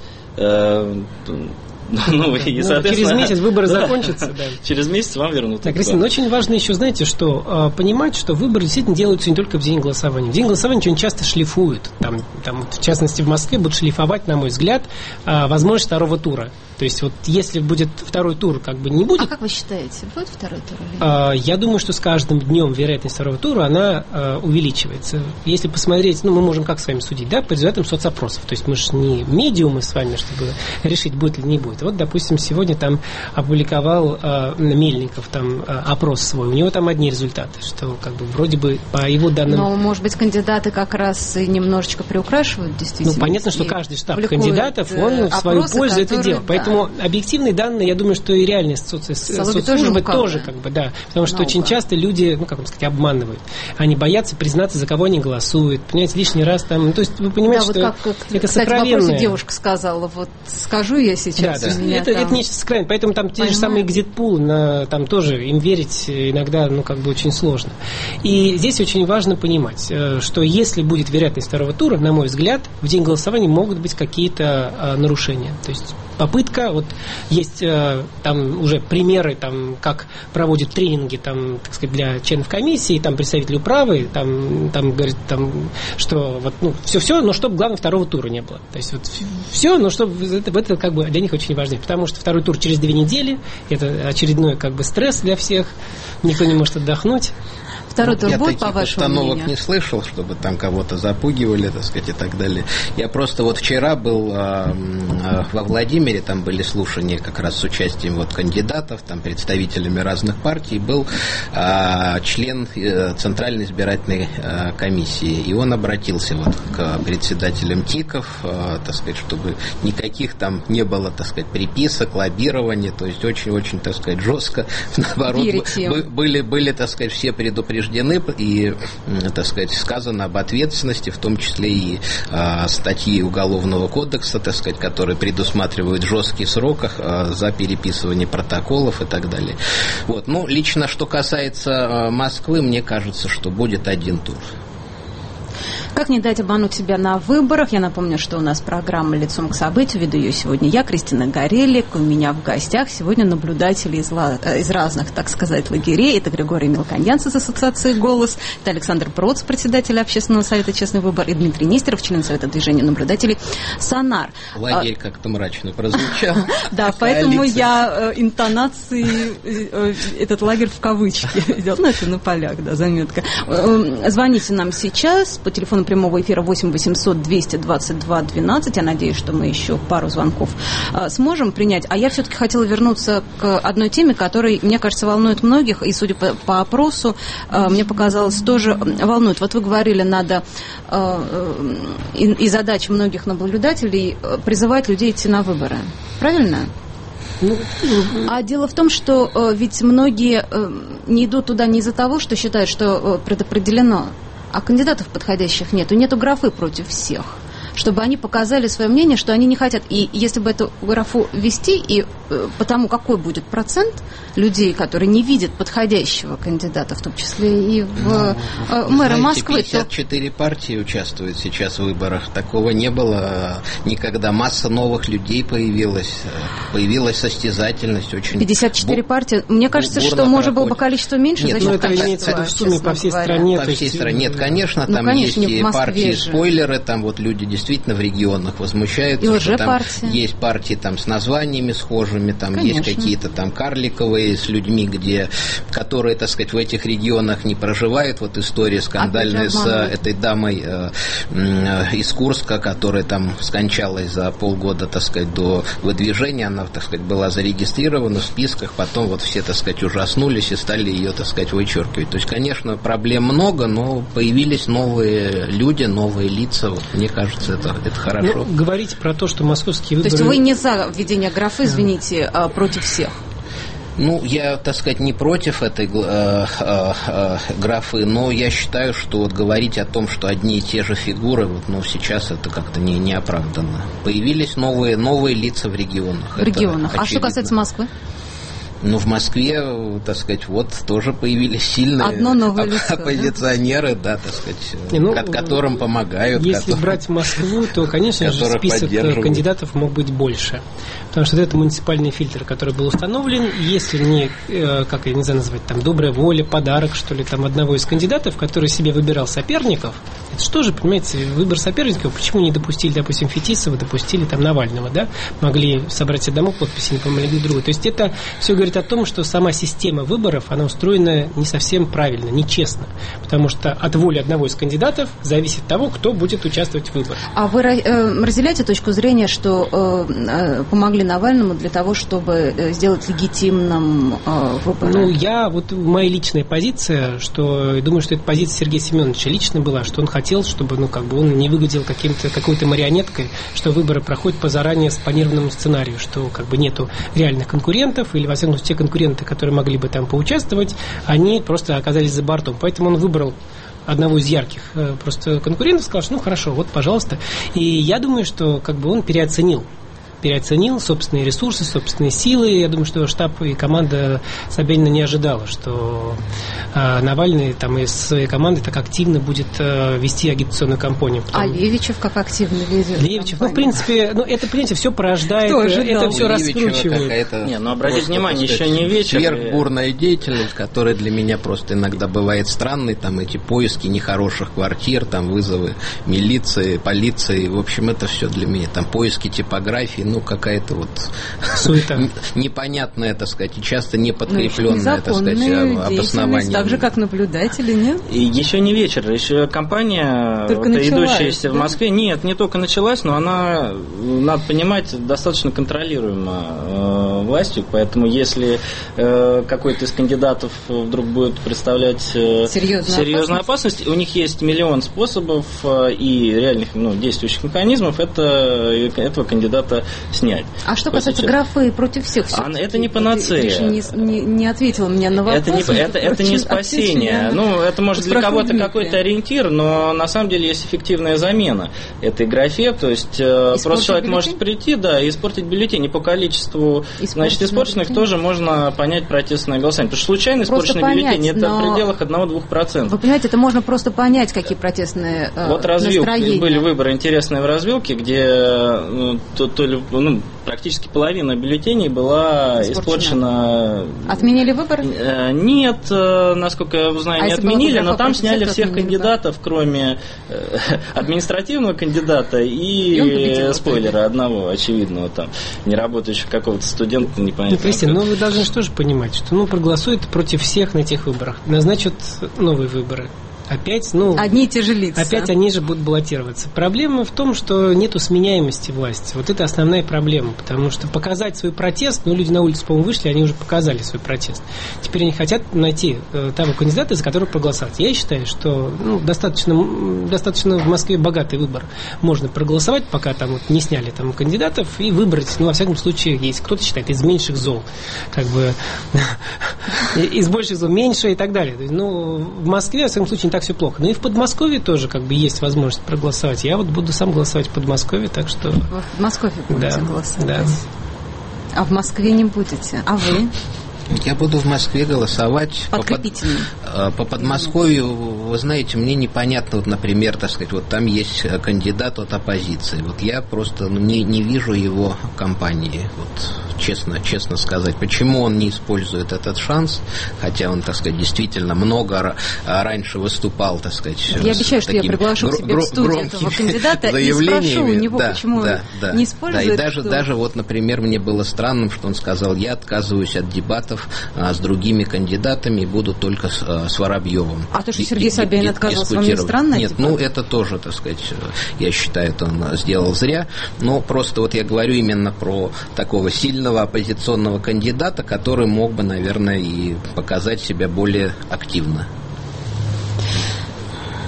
Через месяц выборы закончатся. Да. Через месяц вам вернут. Так, Кристина, очень важно еще, знаете, что понимать, что выборы действительно делаются не только в день голосования. В день голосования очень часто шлифуют. Там, в частности, в Москве будут шлифовать, на мой взгляд, возможность второго тура. То есть вот если будет второй тур, как бы не будет... А как вы считаете, будет второй тур или нет? Я думаю, что с каждым днем вероятность второго тура, она увеличивается. Если посмотреть, мы можем как с вами судить, да, по результатам соцопросов. То есть мы же не медиумы с вами, чтобы решить, будет или не будет. Вот, допустим, сегодня там опубликовал Мельников там опрос свой. У него там одни результаты, что как бы вроде бы по его данным... Но, может быть, кандидаты как раз и немножечко приукрашивают, действительно. Ну, понятно, что каждый штаб кандидатов, он в свою пользу это делает. Поэтому объективные данные, я думаю, что и реальные соцслужбы тоже, как бы, да. Потому что очень часто люди, ну, как вам сказать, обманывают. Они боятся признаться, за кого они голосуют. Понимаете, лишний раз там... Ну, то есть вы понимаете, да, что вот это кстати, сокровенное. В вопросе девушка сказала, вот скажу я сейчас. Да, да. Это нечто сокровенное. Поэтому там те же самые экзит-пулы, там тоже им верить иногда, ну, как бы очень сложно. И здесь очень важно понимать, что если будет вероятность второго тура, на мой взгляд, в день голосования могут быть какие-то нарушения. То есть попытка, вот есть там уже примеры, там, как проводят тренинги, там, так сказать, для членов комиссии, там, представители управы, там говорят, там, что вот, ну, все, но чтобы, главное, второго тура не было. То есть вот все, но чтобы это как бы для них очень важно, потому что второй тур через 2 недели, это очередной как бы стресс для всех, никто не может отдохнуть. Второй тур будет, по вашему мнению? Я таких установок не слышал, чтобы там кого-то запугивали, так сказать, и так далее. Я просто вот вчера был во Владимире, там были слушания как раз с участием вот кандидатов, там представителями разных партий, был член Центральной избирательной комиссии, и он обратился вот к председателям ТИКов, так сказать, чтобы никаких там не было, так сказать, приписок, лоббирования, то есть очень-очень, так сказать, жестко, наоборот, были, так сказать, все предупреждены и, так сказать, сказано об ответственности, в том числе и статьи Уголовного кодекса, так сказать, которые предусматривают жесткий срок за переписывание протоколов и так далее. Вот. Ну, лично, что касается Москвы, мне кажется, что будет один тур. Как не дать обмануть себя на выборах? Я напомню, что у нас программа «Лицом к событию». Веду ее сегодня я, Кристина Горелик. У меня в гостях сегодня наблюдатели из разных, так сказать, лагерей. Это Григорий Мелконьянц из ассоциации «Голос», это Александр Проц, председатель общественного совета «Честный выбор», и Дмитрий Нестеров, член совета движения наблюдателей «Сонар». Лагерь как-то мрачно прозвучал. Да, поэтому я интонации этот лагерь в кавычки сделал. Ну, это на полях, да, заметка. Звоните нам сейчас по телефону прямого эфира 8 800 222 12. Я надеюсь, что мы еще пару звонков сможем принять. А я все-таки хотела вернуться к одной теме, которая, мне кажется, волнует многих, и, судя по опросу, мне показалось, тоже волнует. Вот вы говорили, надо и задача многих наблюдателей призывать людей идти на выборы. Правильно? А дело в том, что ведь многие не идут туда не из-за того, что считают, что предопределено, а кандидатов подходящих нету, нету графы против всех, чтобы они показали свое мнение, что они не хотят. И если бы эту графу ввести, и потому какой будет процент людей, которые не видят подходящего кандидата, в том числе и в мэра Москвы. 54 партии участвуют сейчас в выборах. Такого не было никогда. Масса новых людей появилась состязательность. Очень 54 партии. Мне кажется, что можно было бы количество меньше. Нет, за счет это имеется в виду в сумме по всей стране. По всей стране. Нет, конечно, там есть и партии-спойлеры, там вот люди действительно в регионах возмущаются, что там есть партии там с названиями схожими, там есть какие-то там карликовые с людьми, которые, так сказать, в этих регионах не проживают. Вот история скандальная с этой дамой из Курска, которая там скончалась за полгода, так сказать, до выдвижения. Она, так сказать, была зарегистрирована в списках, потом вот все, так сказать, ужаснулись и стали ее, так сказать, вычеркивать. То есть, конечно, проблем много, но появились новые люди, новые лица. Вот, мне кажется, это хорошо. Ну, говорите про то, что московские выборы... То есть вы не за введение графы, извините, против всех? Ну, я, так сказать, не против этой графы, но я считаю, что вот говорить о том, что одни и те же фигуры, вот, ну, сейчас это как-то не оправданно. Появились новые лица в регионах. В регионах. А что касается Москвы? Ну, в Москве, так сказать, вот тоже появились сильные оппозиционеры, да, так сказать, которым помогают. Если брать Москву, то, конечно же, список кандидатов мог быть больше. Потому что это муниципальный фильтр, который был установлен. Если не, как я не знаю назвать, там, добрая воля, подарок, что ли, там, одного из кандидатов, который себе выбирал соперников, это что же, понимаете, выбор соперников, почему не допустили, допустим, Фетисова, допустили там Навального, да, могли собрать одному подписи, не помогли другу. То есть это все говорит о том, что сама система выборов, она устроена не совсем правильно, нечестно, потому что от воли одного из кандидатов зависит того, кто будет участвовать в выборах. А вы разделяете точку зрения, что помогли Навальному для того, чтобы сделать легитимным выборы? Моя личная позиция, что я думаю, что это позиция Сергея Семеновича лично была, что он хотел, чтобы он не выглядел какой-то марионеткой, что выборы проходят по заранее спланированному сценарию, что нету реальных конкурентов, или, во всяком случае, те конкуренты, которые могли бы там поучаствовать, они просто оказались за бортом. Поэтому он выбрал одного из ярких просто конкурентов, сказал, что хорошо, вот, пожалуйста. И я думаю, что он переоценил собственные ресурсы, собственные силы. Я думаю, что штаб и команда Собянина не ожидала, что Навальный там из своей команды так активно будет вести агитационную кампанию. А Левичев как активно ведет? Левичев, в принципе, это, понимаете, все порождает, это все раскручивает. Обратите внимание, еще не вечер. Сверхбурная деятельность, которая для меня просто иногда бывает странной, там эти поиски нехороших квартир, там вызовы милиции, полиции, в общем, это все для меня, там поиски типографии, какая-то непонятная, так сказать, и часто не подкрепленная, так сказать, обоснование. Так же, как наблюдатели, нет? И еще не вечер, еще кампания, идущаяся в Москве, нет, не только началась, но она, надо понимать, достаточно контролируема властью, поэтому если какой-то из кандидатов вдруг будет представлять серьезную опасность, у них есть миллион способов и реальных действующих механизмов этого кандидата снять. А что касается графы против всех? Это не панацея. Не ответила мне на вопрос. Это не спасение. Это может для кого-то какой-то ориентир, но на самом деле есть эффективная замена этой графе. То есть просто человек может прийти, и испортить бюллетень. И по количеству испорченных тоже можно понять протестное голосование. Потому что случайно испорченный бюллетень это в пределах 1-2%. Вы понимаете, это можно просто понять, какие протестные настроения. Были выборы интересные в развилке, где практически половина бюллетеней была испорчена. Отменили выборы? Нет, насколько я знаю, не отменили, но там сняли всех кандидатов, кроме административного кандидата и спойлера одного, очевидного, там, неработающего какого-то студента, непонятно. Кристина, вы должны что же понимать, что проголосуют против всех на этих выборах, назначат новые выборы. Опять, одни и те же лица. Опять они же будут баллотироваться. Проблема в том, что нету сменяемости власти. Вот это основная проблема. Потому что показать свой протест, люди на улицу, по-моему, вышли, они уже показали свой протест. Теперь они хотят найти того кандидата, за которого проголосовать. Я считаю, что достаточно в Москве богатый выбор. Можно проголосовать, пока там не сняли там кандидатов, и выбрать, во всяком случае, есть кто-то считает, из меньших зол. Из больших зол меньше и так далее. В Москве, во всяком случае, не так все плохо. И в Подмосковье тоже есть возможность проголосовать. Я буду сам голосовать в Подмосковье, так что... Вы в Подмосковье будете голосовать? Да. А в Москве не будете? А вы? Я буду в Москве голосовать по Подмосковью. Вы знаете, мне непонятно, например, так сказать, там есть кандидат от оппозиции. Я просто не вижу его кампании. Честно сказать, почему он не использует этот шанс, хотя он, так сказать, действительно много раньше выступал, так сказать. Я обещаю, что я приглашу к себе в студию этого кандидата и спрошу у него, почему он не использует. Да, и даже например, мне было странным, что он сказал, я отказываюсь от дебатов с другими кандидатами и буду только с Воробьевым. А то, что Сергей Собянин отказался, вам не странно? Нет, это тоже, так сказать, я считаю, это он сделал зря. Но просто я говорю именно про такого сильного оппозиционного кандидата, который мог бы, наверное, и показать себя более активно.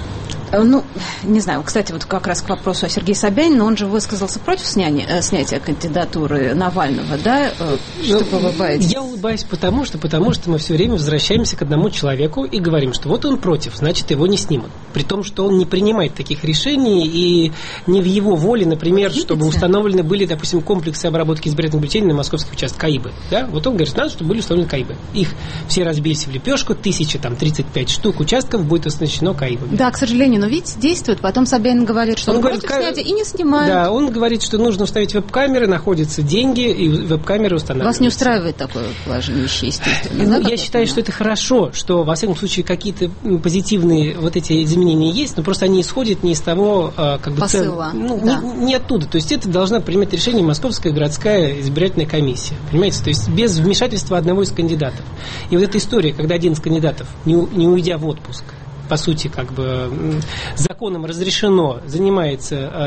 Ну, не знаю, кстати, вот как раз к вопросу о Сергее Собянине, он же высказался против снятия кандидатуры Навального, да? Что вы улыбаетесь? Я улыбаюсь потому что мы все время возвращаемся к одному человеку и говорим, что вот он против, значит, его не снимут. При том, что он не принимает таких решений, и не в его воле, например, чтобы установлены были, допустим, комплексы обработки избирательных бюллетеней на московских участках КАИБы. Да? Вот он говорит, надо, чтобы были установлены КАИБы. Их все разбились в лепешку, 1035 штук участков будет оснащено КАИБами. Да, к сожалению, но видите, действует. Потом Собянин говорит, что он против снятия и не снимает. Да, он говорит, что нужно установить веб-камеры, находятся деньги, и веб-камеры устанавливаются. Вас не устраивает такое положение вещей, естественно? Я считаю, что это хорошо, что, во всяком случае, какие-то позитивные вот эти изменения есть, но просто они исходят не из того, как бы... Посыла. Не оттуда. То есть это должна принимать решение Московская городская избирательная комиссия. Понимаете? То есть без вмешательства одного из кандидатов. И вот эта история, когда один из кандидатов, не уйдя в отпуск, по сути, как бы законом разрешено, занимается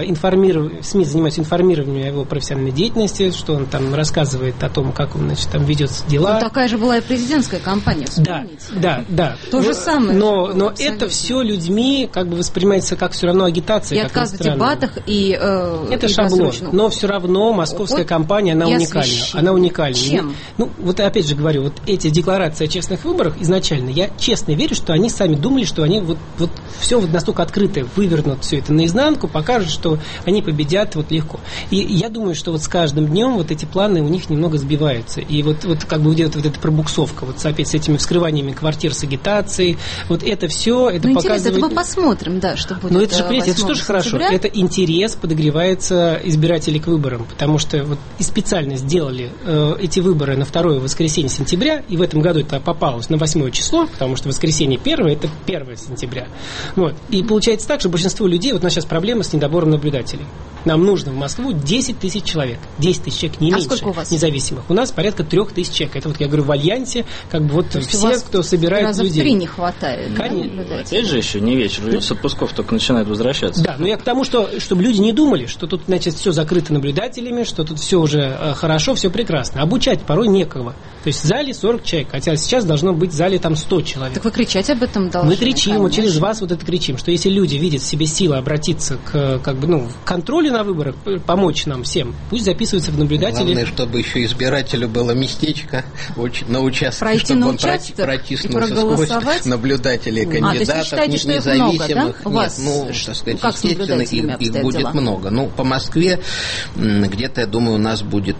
СМИ занимаются информированием о его профессиональной деятельности, что он там рассказывает о том, как он, значит, там ведет дела. Ну, такая же была и президентская кампания, вспомните. Да. То же самое. Но это все людьми как бы воспринимается как все равно агитация. И отказ в дебатах, и это шаблон. Но все равно московская кампания, она уникальна. Чем? Ну, вот опять же говорю, вот эти декларации о честных выборах изначально, я честно верю, что они сами думали, что они вот все вот настолько открытое, вывернут все это наизнанку, покажут, что они победят вот легко. И я думаю, что вот с каждым днем вот эти планы у них немного сбиваются. И вот как бы идет вот эта пробуксовка, вот опять с этими вскрываниями квартир с агитацией, вот это все, это показывает... Интересно, это мы посмотрим, да, что будет. Но это же, понимаете, это тоже хорошо. Это интерес подогревается избирателей к выборам, потому что вот и специально сделали эти выборы на 2 воскресенье сентября, и в этом году это попалось на 8 число, потому что воскресенье 1 это 1 сентября. Вот. И получается так, что большинство людей, вот у нас сейчас проблема с недобором наблюдателей. Нам нужно в Москву 10 тысяч человек. 10 тысяч человек, не меньше, сколько у вас? Независимых. У нас порядка 3000 человек. Это вот я говорю в Альянсе, как бы вот все, кто собирает раза людей. В 3 не хватает. Конечно. Опять же еще не вечер, люди с отпусков только начинают возвращаться. Да, но я к тому, чтобы люди не думали, что тут, значит, все закрыто наблюдателями, что тут все уже хорошо, все прекрасно. Обучать порой некого. То есть в зале 40 человек, хотя сейчас должно быть в зале там 100 человек. Так вы кричать об этом должны. Мы кричим, вот через вас вот это кричим, что если люди видят в себе силы обратиться к контролю на выборах, помочь нам всем, пусть записываются в наблюдатели. Главное, чтобы еще избирателю было местечко на участке, пройти чтобы на он протиснулся сквозь наблюдателей и кандидатов, независимых. Так сказать, естественно, их будет много. Ну, по Москве где-то, я думаю, у нас будет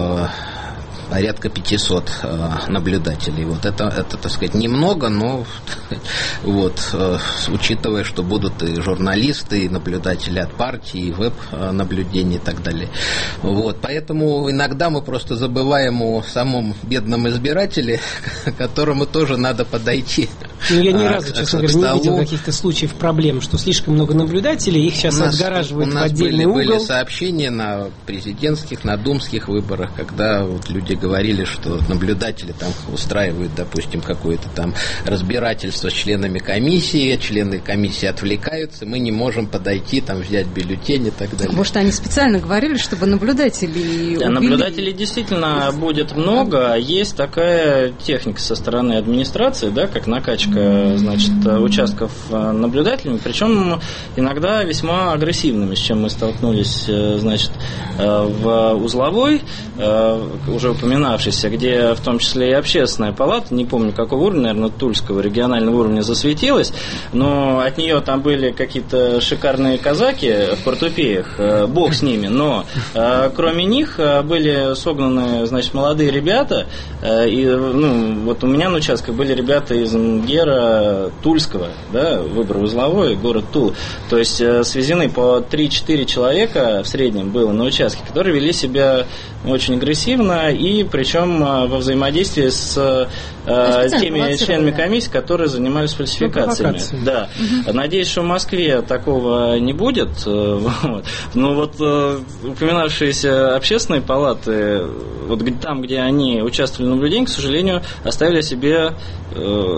порядка 500 наблюдателей. Вот это, так сказать, немного, но вот, учитывая, что будут и журналисты, и наблюдатели от партии, и веб-наблюдения и так далее. Вот, поэтому иногда мы просто забываем о самом бедном избирателе, к которому тоже надо подойти. Ну, я ни разу, честно говоря, не видел каких-то случаев проблем, что слишком много наблюдателей, их сейчас отгораживают в отдельный угол. У нас были сообщения на президентских, на думских выборах, когда вот люди говорили, что наблюдатели там устраивают, допустим, какое-то там разбирательство с членами комиссии, члены комиссии отвлекаются, мы не можем подойти, там, взять бюллетень и так далее. Может, они специально говорили, чтобы наблюдателей убили? Наблюдателей действительно будет много. Есть такая техника со стороны администрации, да, как накачка, значит, участков наблюдателями, причем иногда весьма агрессивными, с чем мы столкнулись, значит, в узловой, уже упоминавшейся, где в том числе и общественная палата, не помню какого уровня, наверное, Тульского регионального уровня засветилась, но от нее там были какие-то шикарные казаки в портупеях, бог с ними, но кроме них были согнаны, значит, молодые ребята, и, вот у меня на участках были ребята из МГЕРа Тульского, да, выбор узловой, город Тула, то есть свезены по 3-4 человека в среднем было на участке, которые вели себя очень агрессивно, и причем во взаимодействии с теми членами комиссии, которые занимались фальсификациями. Да. Надеюсь, что в Москве такого не будет. Вот. Но вот упоминавшиеся общественные палаты, вот там, где они участвовали в наблюдении, к сожалению, оставили себе след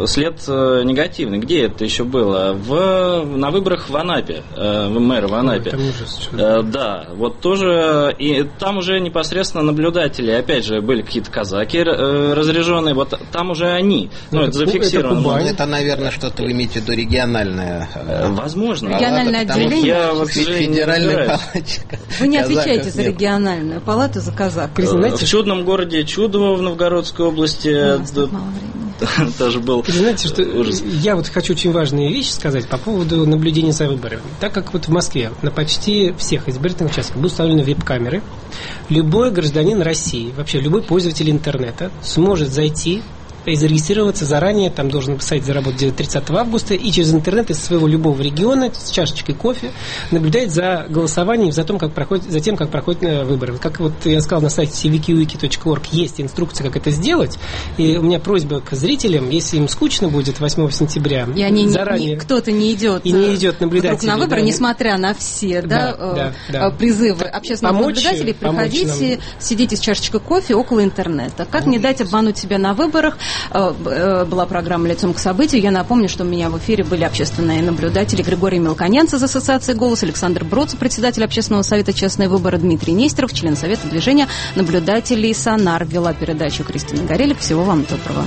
негативный. Где это еще было? На выборах в Анапе, мэра в Анапе. Да, вот тоже, и там уже непосредственно наблюдатели, опять же, были какие-то казаки разряженные, вот там уже они, это зафиксировано. Это, наверное, что-то вы имеете в виду региональное. Возможно. Региональное отделение? Я вот федеральная палатка. Вы не отвечаете за региональную палату, за казаков. В чудном городе Чудово в Новгородской области тоже был знаете, что ужас. Я вот хочу очень важные вещи сказать по поводу наблюдения за выборами. Так как вот в Москве на почти всех избирательных участках будут установлены веб-камеры, любой гражданин России, вообще любой пользователь интернета сможет зайти и зарегистрироваться заранее, там должен сайт заработать 30 августа, и через интернет из своего любого региона с чашечкой кофе наблюдать за голосованием, за тем, как проходят выборы. Как вот я сказал, на сайте wikiwiki.org есть инструкция, как это сделать, и у меня просьба к зрителям, если им скучно будет 8 сентября, и они заранее... кто-то не идет наблюдатель вдруг на выборы, несмотря на все призывы общественных наблюдателей, приходите, сидите с чашечкой кофе около интернета. Как не дать обмануть себя на выборах? Была программа «Лицом к событию». Я напомню, что у меня в эфире были общественные наблюдатели Григорий Мелконянц из Ассоциации «Голос», Александр Бродцев, председатель общественного совета «Честные выборы», Дмитрий Нестеров, член совета движения наблюдателей «Сонар». Вела передачу Кристина Горелик. Всего вам доброго.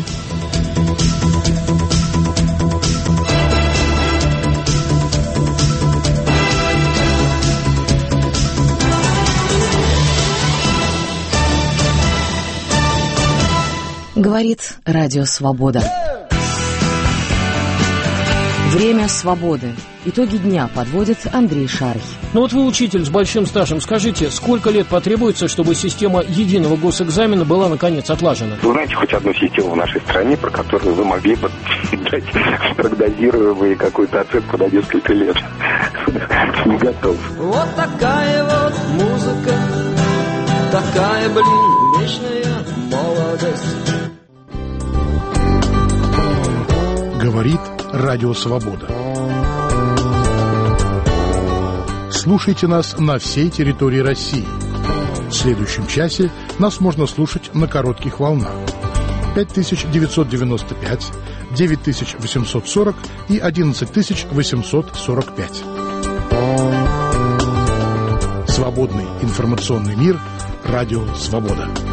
Говорит Радио Свобода. Время свободы. Итоги дня подводит Андрей Шарх. Ну вот вы учитель с большим стажем. Скажите, сколько лет потребуется, чтобы система единого госэкзамена была наконец отлажена? Вы знаете хоть одну систему в нашей стране, про которую вы могли бы дать прогнозируемую какую-то оценку на несколько лет? Не готов. Вот такая вот музыка, такая, вечная молодость. Говорит Радио Свобода. Слушайте нас на всей территории России. В следующем часе нас можно слушать на коротких волнах. 5995, 9840 и 11845. Свободный информационный мир. Радио Свобода.